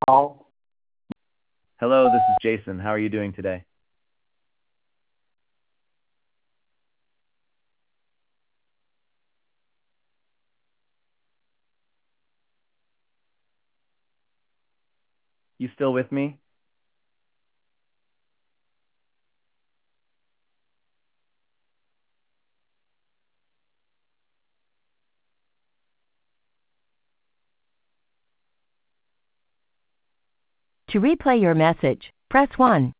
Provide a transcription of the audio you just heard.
call. Hello, this is Jason. How are you doing today? You still with me? To replay your message, press 1.